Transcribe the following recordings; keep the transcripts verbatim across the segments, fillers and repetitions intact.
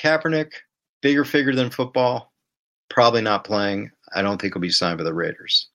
Kaepernick, bigger figure than football, probably not playing. I don't think he'll be signed by the Raiders.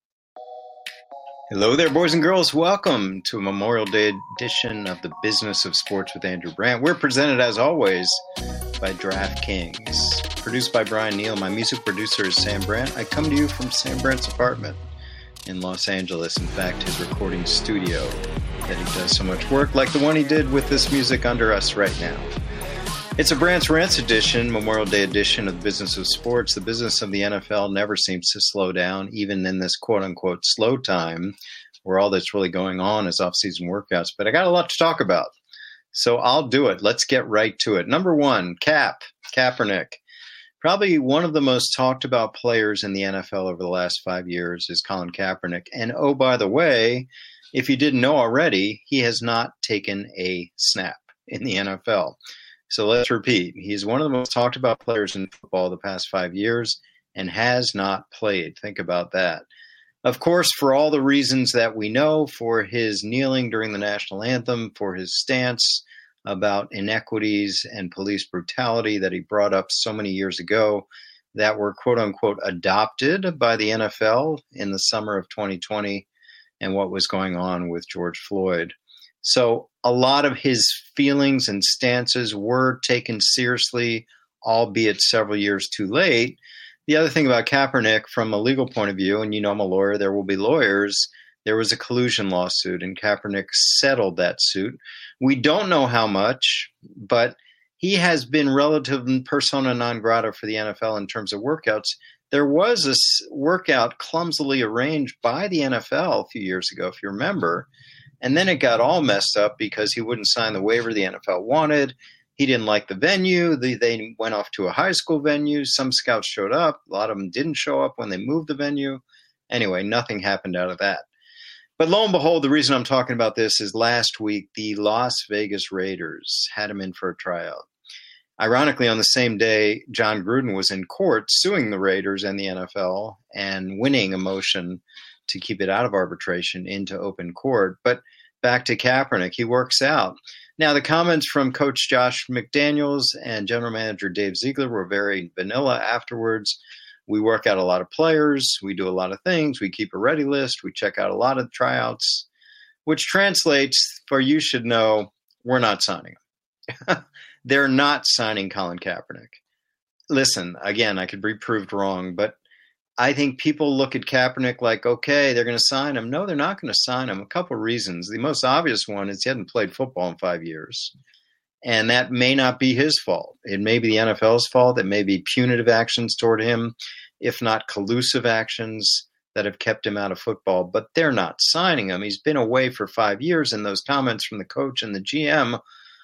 Hello there, boys and girls. Welcome to a Memorial Day edition of the Business of Sports with Andrew Brandt. We're presented, as always, by DraftKings. Produced by Brian Neal. My music producer is Sam Brandt. I come to you from Sam Brandt's apartment in Los Angeles. In fact, his recording studio that he does so much work, like the one he did with this music under us right now. It's a Brandt's Rants edition, Memorial Day edition of the Business of Sports. The business of the N F L never seems to slow down, even in this quote-unquote slow time where all that's really going on is off-season workouts. But I got a lot to talk about, so I'll do it. Let's get right to it. Number one, Cap, Kaepernick. Probably one of the most talked about players in the N F L over the last five years is Colin Kaepernick. And oh, by the way, if you didn't know already, he has not taken a snap in the N F L. So let's repeat. He's one of the most talked about players in football the past five years and has not played. Think about that. Of course, for all the reasons that we know, for his kneeling during the national anthem, for his stance about inequities and police brutality that he brought up so many years ago that were quote unquote adopted by the N F L in the summer of twenty twenty and what was going on with George Floyd. So a lot of his feelings and stances were taken seriously, albeit several years too late. The other thing about Kaepernick, from a legal point of view, and you know I'm a lawyer, there will be lawyers, there was a collusion lawsuit, and Kaepernick settled that suit. We don't know how much, but he has been relative persona non grata for the N F L in terms of workouts. There was a workout clumsily arranged by the N F L a few years ago, if you remember, and then it got all messed up because he wouldn't sign the waiver the N F L wanted. He didn't like the venue. They, they went off to a high school venue. Some scouts showed up. A lot of them didn't show up when they moved the venue. Anyway, nothing happened out of that. But lo and behold, the reason I'm talking about this is last week, the Las Vegas Raiders had him in for a tryout. Ironically, on the same day, John Gruden was in court suing the Raiders and the N F L and winning a motion to keep it out of arbitration into open court. But back to Kaepernick, he works out. Now, the comments from Coach Josh McDaniels and General Manager Dave Ziegler were very vanilla afterwards. We work out a lot of players. We do a lot of things. We keep a ready list. We check out a lot of tryouts, which translates for you should know we're not signing him. They're not signing Colin Kaepernick. Listen, again, I could be proved wrong, but I think people look at Kaepernick like, okay, they're going to sign him. No, they're not going to sign him. A couple of reasons. The most obvious one is he hadn't played football in five years. And that may not be his fault. It may be the N F L's fault. It may be punitive actions toward him, if not collusive actions that have kept him out of football. But they're not signing him. He's been away for five years, and those comments from the coach and the G M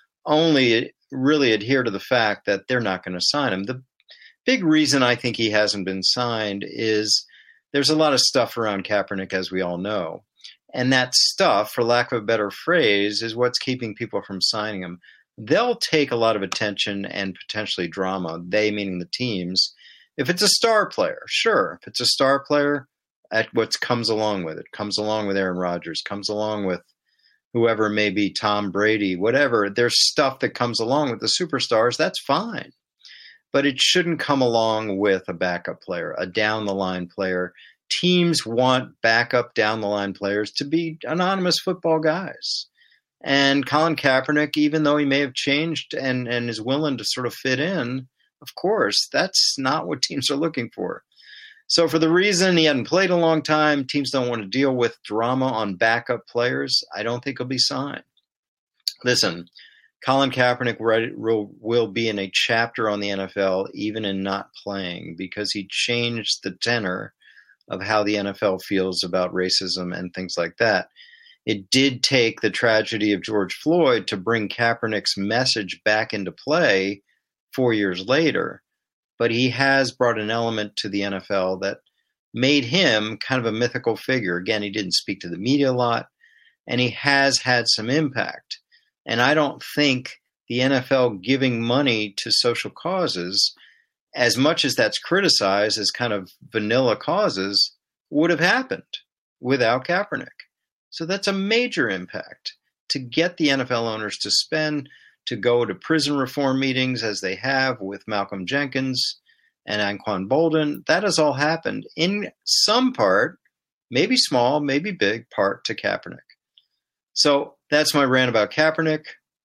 only really adhere to the fact that they're not going to sign him. The big reason I think he hasn't been signed is there's a lot of stuff around Kaepernick, as we all know. And that stuff, for lack of a better phrase, is what's keeping people from signing him. They'll take a lot of attention and potentially drama, they meaning the teams, if it's a star player. Sure, if it's a star player, at what comes along with it, comes along with Aaron Rodgers, comes along with whoever may be, Tom Brady, whatever. There's stuff that comes along with the superstars. That's fine. But it shouldn't come along with a backup player, a down-the-line player. Teams want backup down-the-line players to be anonymous football guys. And Colin Kaepernick, even though he may have changed and, and is willing to sort of fit in, of course, that's not what teams are looking for. So for the reason he hadn't played a long time, teams don't want to deal with drama on backup players, I don't think he'll be signed. Listen, Colin Kaepernick will, will be in a chapter on the N F L, even in not playing, because he changed the tenor of how the N F L feels about racism and things like that. It did take the tragedy of George Floyd to bring Kaepernick's message back into play four years later, but he has brought an element to the N F L that made him kind of a mythical figure. Again, he didn't speak to the media a lot, and he has had some impact. And I don't think the N F L giving money to social causes, as much as that's criticized as kind of vanilla causes, would have happened without Kaepernick. So that's a major impact to get the N F L owners to spend to go to prison reform meetings as they have with Malcolm Jenkins and Anquan Boldin. That has all happened in some part, maybe small, maybe big part, to Kaepernick. So that's my rant about Kaepernick.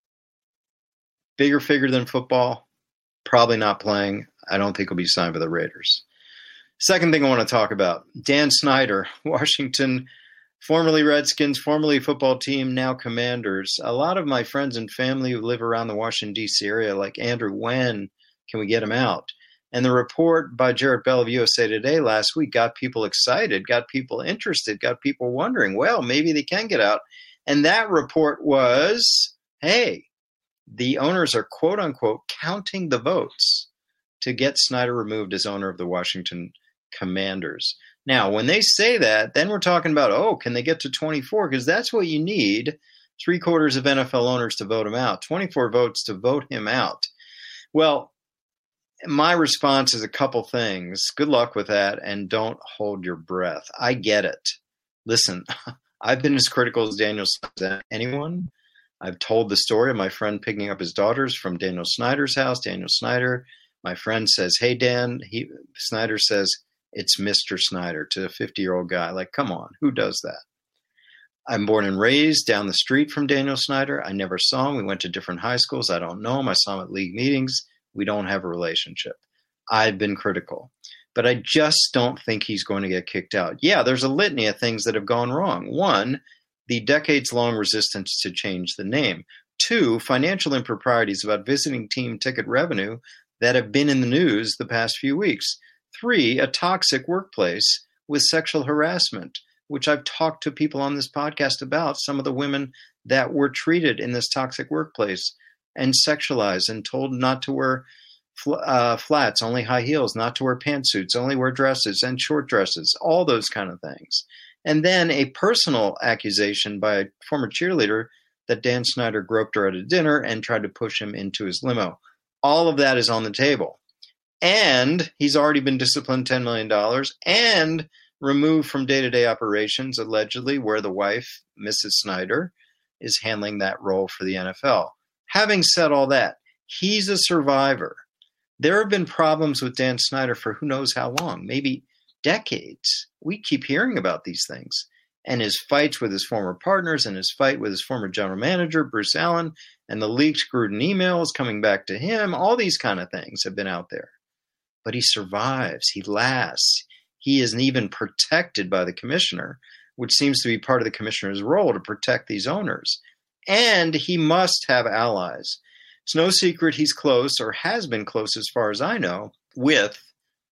Bigger figure than football, probably not playing. I don't think he'll be signed by the Raiders. Second thing I want to talk about, Dan Snyder, Washington, formerly Redskins, formerly football team, now Commanders. A lot of my friends and family who live around the Washington, D C area, like Andrew, when can we get him out? And the report by Jarrett Bell of U S A Today last week got people excited, got people interested, got people wondering, well, maybe they can get out. And that report was, hey, the owners are, quote unquote, counting the votes to get Snyder removed as owner of the Washington Commanders. Now, when they say that, then we're talking about, oh, can they get to twenty-four? Because that's what you need, three quarters of N F L owners to vote him out, twenty-four votes to vote him out. Well, my response is a couple things. Good luck with that, and don't hold your breath. I get it. Listen, I've been as critical as Daniel Snyder as anyone. I've told the story of my friend picking up his daughters from Daniel Snyder's house. Daniel Snyder, my friend says, hey, Dan. He, Snyder says, it's Mister Snyder to a fifty-year-old guy. Like, come on, who does that? I'm born and raised down the street from Daniel Snyder. I never saw him. We went to different high schools. I don't know him. I saw him at league meetings. We don't have a relationship. I've been critical. But I just don't think he's going to get kicked out. Yeah, there's a litany of things that have gone wrong. One, the decades-long resistance to change the name. Two, financial improprieties about visiting team ticket revenue that have been in the news the past few weeks. Three, a toxic workplace with sexual harassment, which I've talked to people on this podcast about, some of the women that were treated in this toxic workplace and sexualized and told not to wear fl- uh, flats, only high heels, not to wear pantsuits, only wear dresses and short dresses, all those kind of things. And then a personal accusation by a former cheerleader that Dan Snyder groped her at a dinner and tried to push him into his limo. All of that is on the table. And he's already been disciplined ten million dollars and removed from day-to-day operations, allegedly, where the wife, Missus Snyder, is handling that role for the N F L. Having said all that, he's a survivor. There have been problems with Dan Snyder for who knows how long, maybe decades. We keep hearing about these things. And his fights with his former partners and his fight with his former general manager, Bruce Allen, and the leaked Gruden emails coming back to him, all these kind of things have been out there. But he survives. He lasts. He isn't even protected by the commissioner, which seems to be part of the commissioner's role to protect these owners. And he must have allies. It's no secret he's close, or has been close as far as I know, with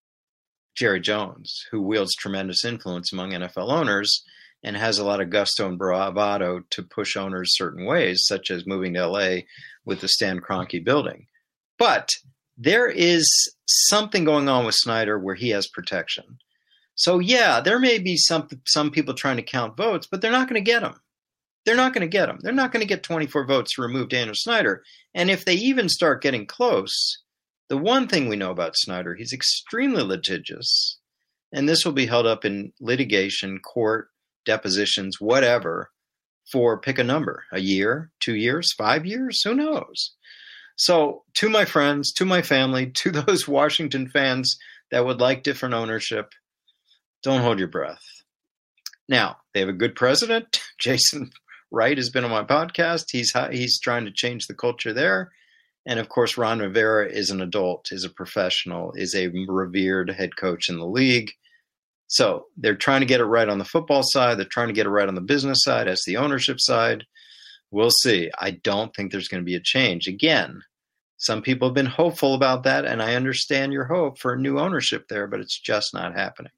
Jerry Jones, who wields tremendous influence among N F L owners and has a lot of gusto and bravado to push owners certain ways, such as moving to L A with the Stan Kroenke building. But there is something going on with Snyder where he has protection. So, yeah, there may be some some people trying to count votes, but they're not going to get them. They're not going to get them. They're not going to get twenty-four votes to remove Daniel Snyder. And if they even start getting close, the one thing we know about Snyder, he's extremely litigious. And this will be held up in litigation, court, depositions, whatever, for pick a number, a year, two years, five years, who knows? So to my friends, to my family, to those Washington fans that would like different ownership, don't hold your breath. Now, they have a good president. Jason Wright has been on my podcast. He's he's trying to change the culture there. And, of course, Ron Rivera is an adult, is a professional, is a revered head coach in the league. So they're trying to get it right on the football side. They're trying to get it right on the business side as the ownership side. We'll see. I don't think there's going to be a change. Again, some people have been hopeful about that, and I understand your hope for new ownership there, but it's just not happening.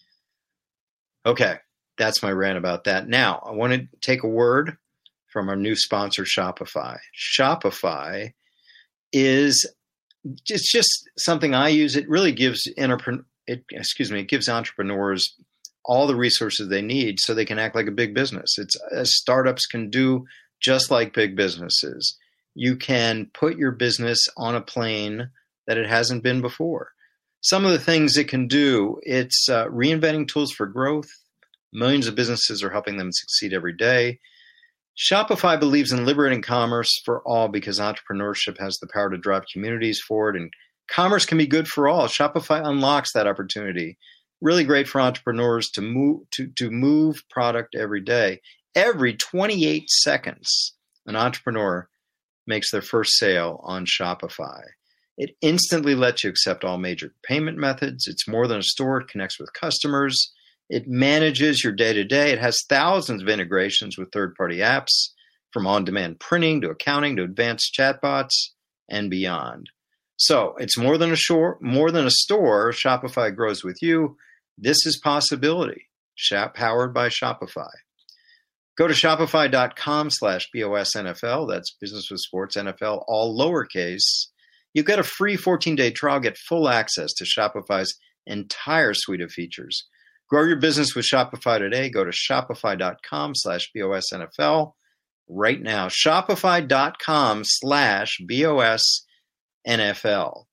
Okay, that's my rant about that. Now, I want to take a word from our new sponsor, Shopify. Shopify is it's just something I use. It really gives entrepreneur, it, excuse me, it gives entrepreneurs all the resources they need so they can act like a big business. It's as startups can do just like big businesses. You can put your business on a plane that it hasn't been before. Some of the things it can do, it's uh, reinventing tools for growth. Millions of businesses are helping them succeed every day. Shopify believes in liberating commerce for all because entrepreneurship has the power to drive communities forward, and commerce can be good for all. Shopify unlocks that opportunity. Really great for entrepreneurs to move to, to move product every day. Every twenty-eight seconds, an entrepreneur makes their first sale on Shopify. It instantly lets you accept all major payment methods. It's more than a store. It connects with customers. It manages your day-to-day. It has thousands of integrations with third-party apps, from on-demand printing to accounting to advanced chatbots and beyond. So it's more than a store. More than a store. Shopify grows with you. This is possibility. Shop powered by Shopify. Go to shopify.com slash BOSNFL. That's Business with Sports N F L, all lowercase. You get a free fourteen-day trial. Get full access to Shopify's entire suite of features. Grow your business with Shopify today. Go to shopify.com slash BOSNFL right now. Shopify.com slash BOSNFL.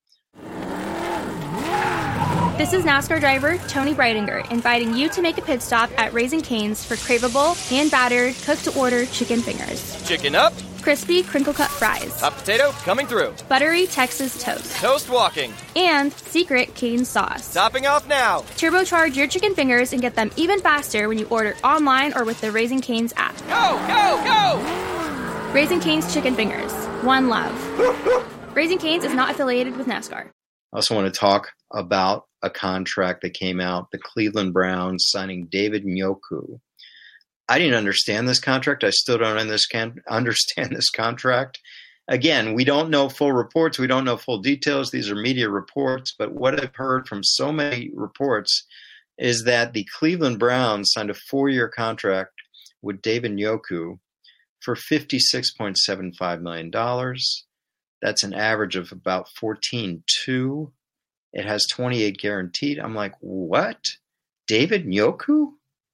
This is NASCAR driver Tony Breidinger inviting you to make a pit stop at Raising Cane's for craveable, hand-battered, cooked-to-order chicken fingers. Chicken up. Crispy, crinkle-cut fries. Hot potato coming through. Buttery Texas toast. Toast walking. And secret Cane sauce. Topping off now. Turbocharge your chicken fingers and get them even faster when you order online or with the Raising Cane's app. Go, go, go! Raising Cane's Chicken Fingers. One love. Raising Cane's is not affiliated with NASCAR. I also want to talk about a contract that came out, the Cleveland Browns signing David Njoku. I didn't understand this contract. I still don't understand this contract. Again, we don't know full reports. We don't know full details. These are media reports. But what I've heard from so many reports is that the Cleveland Browns signed a four-year contract with David Njoku for fifty-six point seven five million dollars. That's an average of about fourteen point two. It has twenty-eight guaranteed. I'm like, what? David Njoku?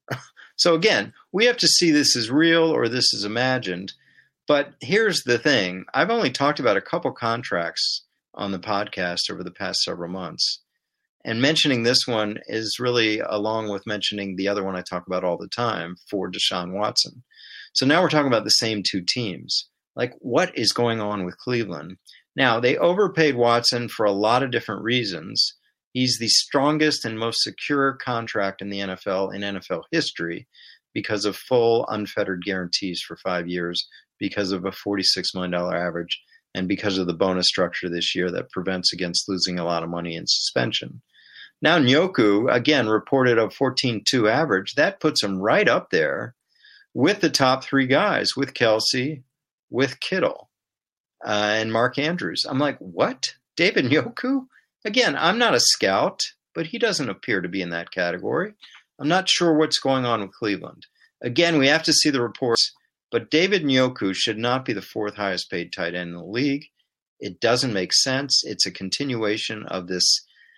So again, we have to see this is real or this is imagined. But here's the thing. I've only talked about a couple contracts on the podcast over the past several months. And mentioning this one is really along with mentioning the other one I talk about all the time for Deshaun Watson. So now we're talking about the same two teams. Like, what is going on with Cleveland? Now, they overpaid Watson for a lot of different reasons. He's the strongest and most secure contract in the N F L in N F L history because of full unfettered guarantees for five years, because of a forty-six million dollars average, and because of the bonus structure this year that prevents against losing a lot of money in suspension. Now, Njoku, again, reported a fourteen point two average. That puts him right up there with the top three guys, with Kelsey, with Kittle, uh, and Mark Andrews. I'm like, what? David Njoku? Again, I'm not a scout, but he doesn't appear to be in that category. I'm not sure what's going on with Cleveland. Again, we have to see the reports, but David Njoku should not be the fourth highest paid tight end in the league. It doesn't make sense. It's a continuation of this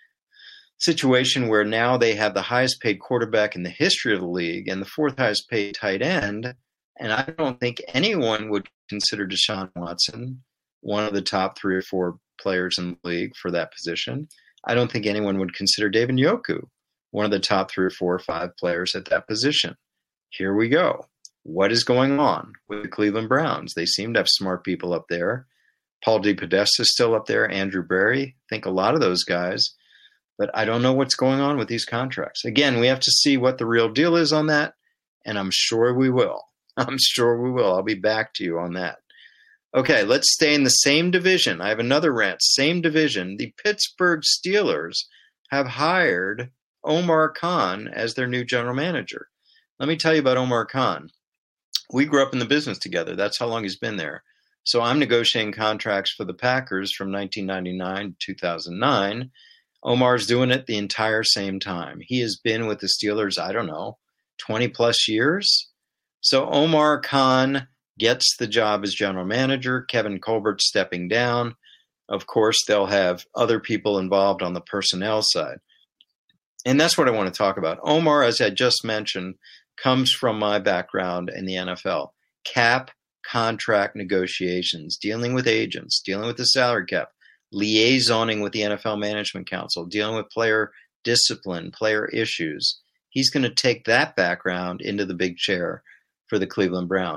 situation where now they have the highest paid quarterback in the history of the league and the fourth highest paid tight end. And I don't think anyone would consider Deshaun Watson one of the top three or four players in the league for that position. I don't think anyone would consider David Njoku one of the top three or four or five players at that position. Here we go. What is going on with the Cleveland Browns? They seem to have smart people up there. Paul DePodesta is still up there. Andrew Berry. I think a lot of those guys. But I don't know what's going on with these contracts. Again, we have to see what the real deal is on that, and I'm sure we will. I'm sure we will. I'll be back to you on that. Okay, let's stay in the same division. I have another rant. Same division. The Pittsburgh Steelers have hired Omar Khan as their new general manager. Let me tell you about Omar Khan. We grew up in the business together. That's how long he's been there. So I'm negotiating contracts for the Packers from nineteen ninety-nine to two thousand nine. Omar's doing it the entire same time. He has been with the Steelers, I don't know, twenty plus years. So Omar Khan gets the job as general manager. Kevin Colbert stepping down. Of course, they'll have other people involved on the personnel side. And that's what I want to talk about. Omar, as I just mentioned, comes from my background in the N F L. Cap contract negotiations, dealing with agents, dealing with the salary cap, liaisoning with the N F L Management Council, dealing with player discipline, player issues. He's going to take that background into the big chair for the Cleveland Browns.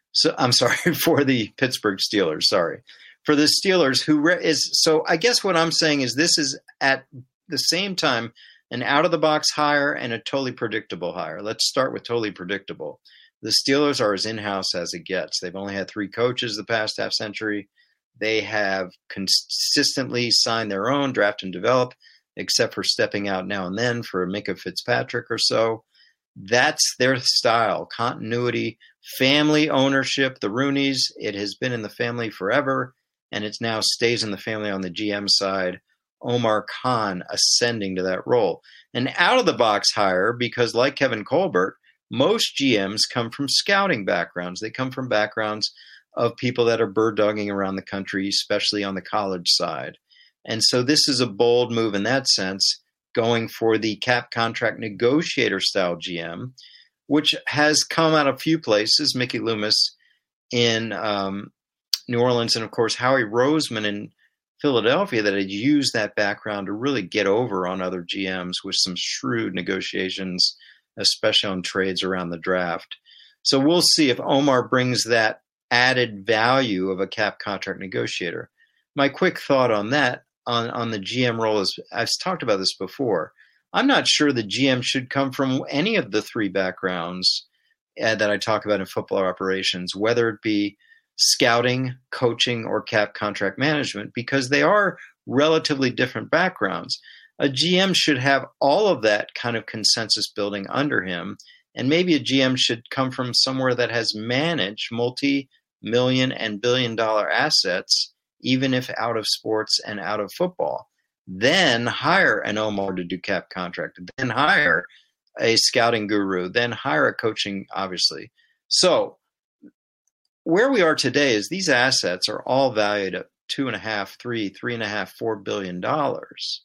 So I'm sorry for the Pittsburgh Steelers. Sorry for the Steelers, who re- is so. I guess what I'm saying is this is at the same time an out of the box hire and a totally predictable hire. Let's start with totally predictable. The Steelers are as in-house as it gets. They've only had three coaches the past half century. They have consistently signed their own, draft and develop, except for stepping out now and then for Minkah Fitzpatrick or so. That's their style, continuity, family ownership. The Rooneys, it has been in the family forever, and it now stays in the family on the G M side. Omar Khan ascending to that role. An out-of-the-box hire because, like Kevin Colbert, most G Ms come from scouting backgrounds. They come from backgrounds of people that are bird-dogging around the country, especially on the college side. And so this is a bold move in that sense, going for the cap contract negotiator style G M, which has come out of a few places. Mickey Loomis in um, New Orleans, and of course Howie Roseman in Philadelphia, that had used that background to really get over on other G Ms with some shrewd negotiations, especially on trades around the draft. So we'll see if Omar brings that added value of a cap contract negotiator. My quick thought on that, on, on the G M role, is I've talked about this before. I'm not sure the G M should come from any of the three backgrounds uh, that I talk about in football operations, whether it be scouting, coaching, or cap contract management, because they are relatively different backgrounds. A G M should have all of that kind of consensus building under him, and maybe a G M should come from somewhere that has managed multi-million and billion dollar assets, even if out of sports and out of football. Then hire an Omar to do cap contract, then hire a scouting guru, then hire a coaching, obviously. So where we are today is these assets are all valued at two and a half, three, three and a half, four billion dollars.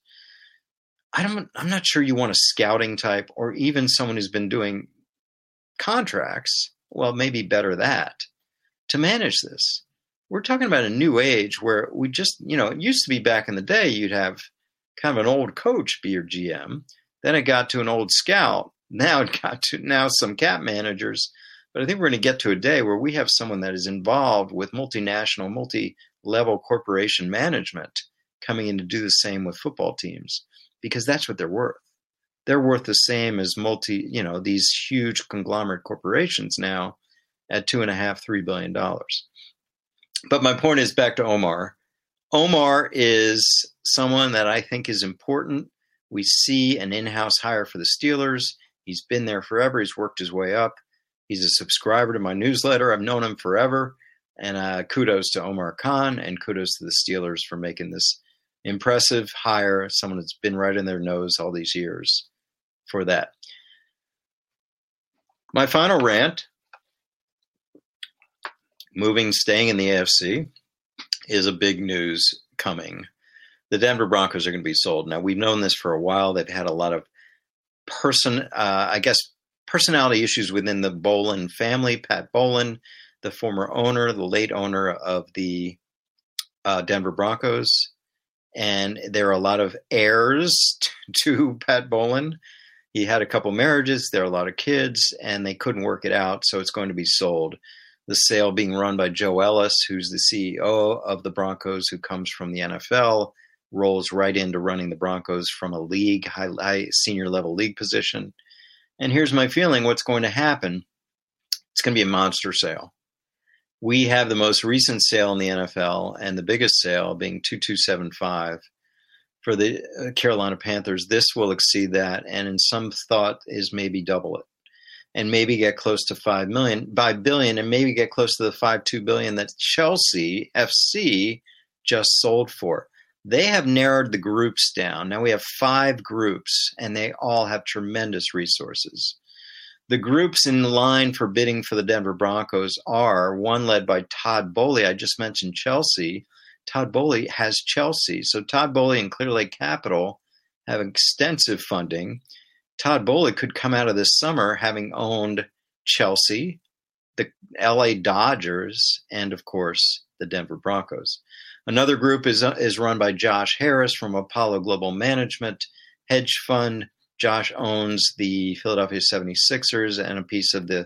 I don't, I'm not sure you want a scouting type or even someone who's been doing contracts. Well, maybe better that to manage this. We're talking about a new age where we just, you know, it used to be back in the day, you'd have kind of an old coach be your G M. Then it got to an old scout. Now it got to now some cap managers. But I think we're going to get to a day where we have someone that is involved with multinational, multi-level corporation management coming in to do the same with football teams, because that's what they're worth. They're worth the same as multi, you know, these huge conglomerate corporations now at two and a half, three billion dollars. But my point is back to Omar. Omar is someone that I think is important. We see an in-house hire for the Steelers. He's been there forever. He's worked his way up. He's a subscriber to my newsletter. I've known him forever. And uh, kudos to Omar Khan, and kudos to the Steelers for making this impressive hire, someone that's been right in their nose all these years for that. My final rant, moving, staying in the A F C, is a big news coming. The Denver Broncos are going to be sold. Now, we've known this for a while. They've had a lot of person, uh, I guess, personality issues within the Bowlen family. Pat Bowlen, the former owner, the late owner of the uh, Denver Broncos. And there are a lot of heirs to Pat Bowlen. He had a couple marriages. There are a lot of kids, and they couldn't work it out. So it's going to be sold. The sale being run by Joe Ellis, who's the C E O of the Broncos, who comes from the N F L, rolls right into running the Broncos from a league, high, high senior level league position. And here's my feeling, what's going to happen, it's going to be a monster sale. We have the most recent sale in the N F L, and the biggest sale being two two seven five for the Carolina Panthers. This will exceed that, and in some thought is maybe double it, and maybe get close to five million by billion, and maybe get close to the five two billion that Chelsea F C just sold for. They have narrowed the groups down. Now we have five groups, and they all have tremendous resources. The groups in line for bidding for the Denver Broncos are one led by Todd Boehly. I just mentioned Chelsea. Todd Boehly has Chelsea. So Todd Boehly and Clear Lake Capital have extensive funding. Todd Boehly could come out of this summer having owned Chelsea, the L A Dodgers, and, of course, the Denver Broncos. Another group is uh, is run by Josh Harris from Apollo Global Management hedge fund. Josh owns the Philadelphia seventy-sixers and a piece of the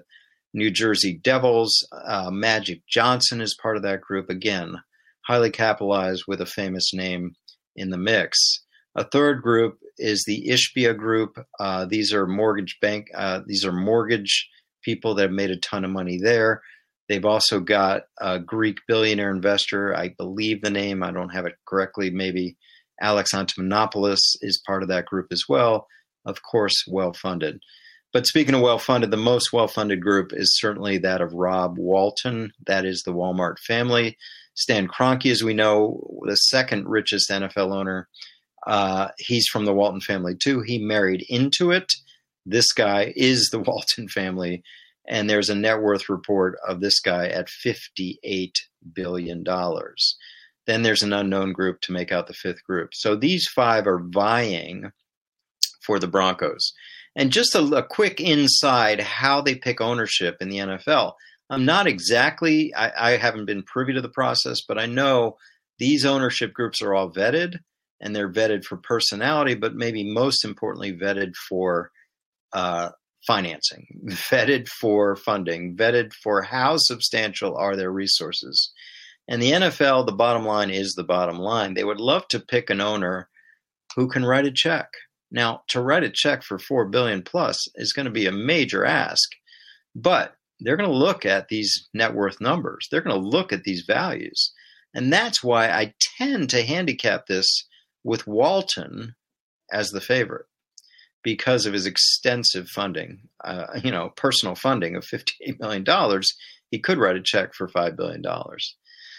New Jersey Devils. Uh, Magic Johnson is part of that group. Again, highly capitalized with a famous name in the mix. A third group is the Ishbia Group. Uh, these are mortgage bank. Uh, these are mortgage people that have made a ton of money there. They've also got a Greek billionaire investor. I believe the name, I don't have it correctly. Maybe Alex Antonopoulos is part of that group as well. Of course, well-funded. But speaking of well-funded, the most well-funded group is certainly that of Rob Walton. That is the Walmart family. Stan Kroenke, as we know, the second richest N F L owner. Uh, he's from the Walton family too. He married into it. This guy is the Walton family. And there's a net worth report of this guy at fifty-eight billion dollars. Then there's an unknown group to make out the fifth group. So these five are vying for the Broncos. And just a, a quick inside how they pick ownership in the N F L. I'm not exactly, I, I haven't been privy to the process, but I know these ownership groups are all vetted, and they're vetted for personality, but maybe most importantly, vetted for uh, financing, vetted for funding, vetted for how substantial are their resources. And the N F L, the bottom line is the bottom line. They would love to pick an owner who can write a check. Now, to write a check for four billion dollars plus is going to be a major ask, but they're going to look at these net worth numbers. They're going to look at these values. And that's why I tend to handicap this with Walton as the favorite, because of his extensive funding, uh, you know, personal funding of fifty-eight million dollars. He could write a check for five billion dollars.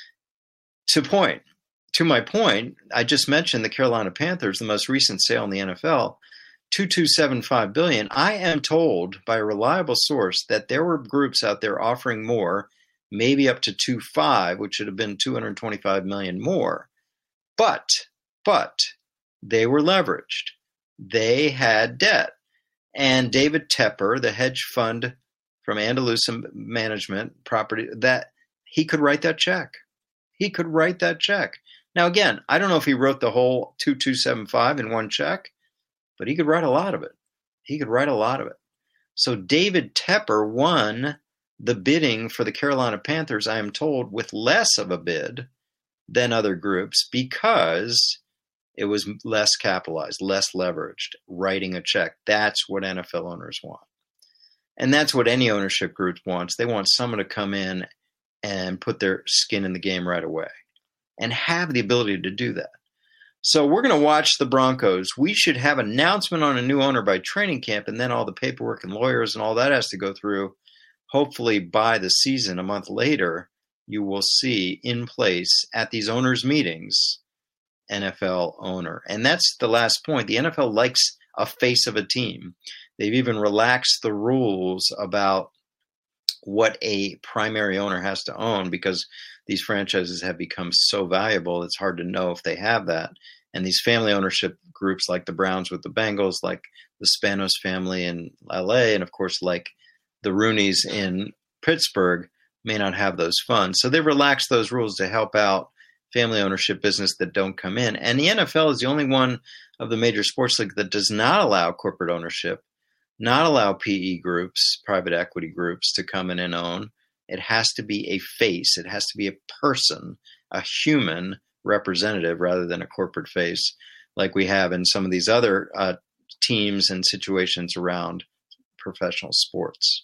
To point, to my point, I just mentioned the Carolina Panthers, the most recent sale in the N F L, two point two seven five billion dollars. I am told by a reliable source that there were groups out there offering more, maybe up to two point five, which should have been two hundred twenty-five million dollars more. But, but they were leveraged. They had debt. And David Tepper, the hedge fund from Andalusia Management Property, that he could write that check. He could write that check. Now, again, I don't know if he wrote the whole two point two seven five in one check, but he could write a lot of it. He could write a lot of it. So David Tepper won the bidding for the Carolina Panthers, I am told, with less of a bid than other groups because it was less capitalized, less leveraged, writing a check. That's what N F L owners want. And that's what any ownership group wants. They want someone to come in and put their skin in the game right away and have the ability to do that. So we're going to watch the Broncos. We should have an announcement on a new owner by training camp, and then all the paperwork and lawyers and all that has to go through. Hopefully by the season, a month later, you will see in place at these owners' meetings N F L owner. And that's the last point. The N F L likes a face of a team. They've even relaxed the rules about what a primary owner has to own because these franchises have become so valuable, it's hard to know if they have that. And these family ownership groups like the Browns with the Bengals, like the Spanos family in L A, and of course like the Rooneys in Pittsburgh may not have those funds. So they've relaxed those rules to help out family ownership business that don't come in. And the N F L is the only one of the major sports leagues that does not allow corporate ownership, not allow P E groups, private equity groups to come in and own. It has to be a face. It has to be a person, a human representative rather than a corporate face like we have in some of these other uh, teams and situations around professional sports.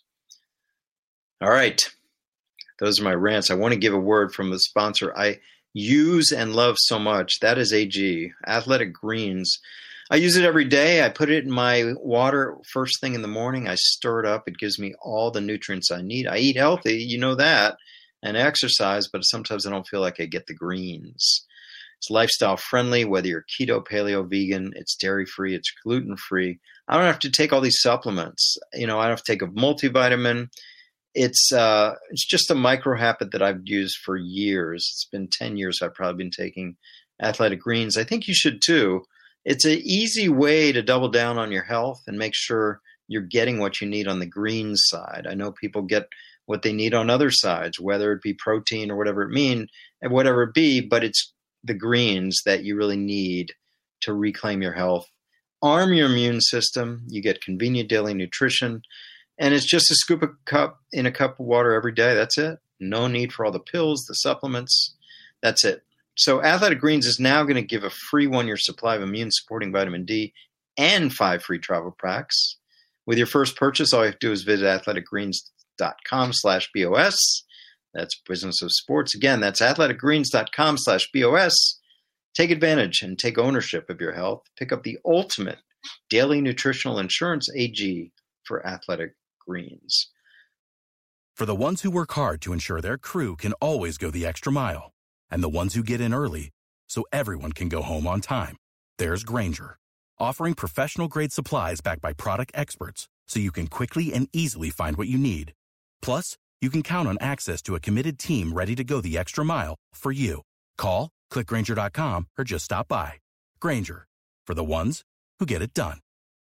All right. Those are my rants. I want to give a word from the sponsor I use and love so much. That is A G, Athletic Greens. I use it every day. I put it in my water first thing in the morning. I stir it up. It gives me all the nutrients I need. I eat healthy, you know that, and exercise, but sometimes I don't feel like I get the greens. It's lifestyle friendly, whether you're keto, paleo, vegan, it's dairy free, it's gluten free. I don't have to take all these supplements. You know, I don't have to take a multivitamin. It's uh, it's just a micro habit that I've used for years. It's been ten years I've probably been taking Athletic Greens. I think you should too. It's an easy way to double down on your health and make sure you're getting what you need on the greens side. I know people get what they need on other sides, whether it be protein or whatever it mean, and whatever it be, but it's the greens that you really need to reclaim your health. Arm your immune system. You get convenient daily nutrition. And it's just a scoop of cup in a cup of water every day. That's it. No need for all the pills, the supplements. That's it. So Athletic Greens is now going to give a free one-year supply of immune-supporting vitamin D and five free travel packs. With your first purchase, all you have to do is visit athleticgreens.com slash BOS. That's Business of Sports. Again, that's athleticgreens.com slash BOS. Take advantage and take ownership of your health. Pick up the ultimate daily nutritional insurance A G for Athletic Greens. For the ones who work hard to ensure their crew can always go the extra mile, and the ones who get in early so everyone can go home on time, there's Grainger, offering professional-grade supplies backed by product experts so you can quickly and easily find what you need. Plus, you can count on access to a committed team ready to go the extra mile for you. Call, click Grainger dot com, or just stop by. Grainger, for the ones who get it done.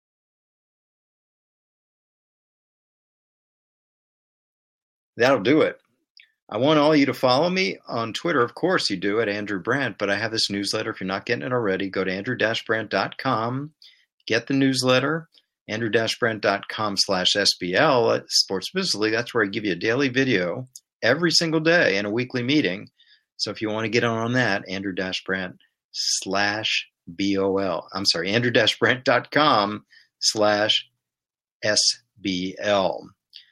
That'll do it. I want all you to follow me on Twitter. Of course you do, at Andrew Brandt, but I have this newsletter. If you're not getting it already, go to andrew dash brandt dot com. Get the newsletter, andrew dash brandt dot com slash S B L at Sports Business League. That's where I give you a daily video every single day and a weekly meeting. So if you want to get on that, andrew dash brandt slash B O L. I'm sorry, andrew dash brandt dot com slash S B L.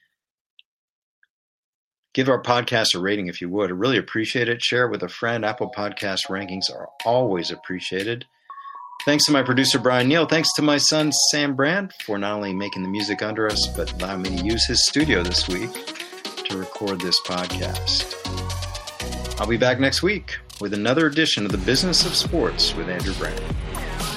Give our podcast a rating if you would. I really appreciate it. Share it with a friend. Apple Podcast rankings are always appreciated. Thanks to my producer, Brian Neal. Thanks to my son, Sam Brandt, for not only making the music under us, but allowing me to use his studio this week to record this podcast. I'll be back next week with another edition of the Business of Sports with Andrew Brandt.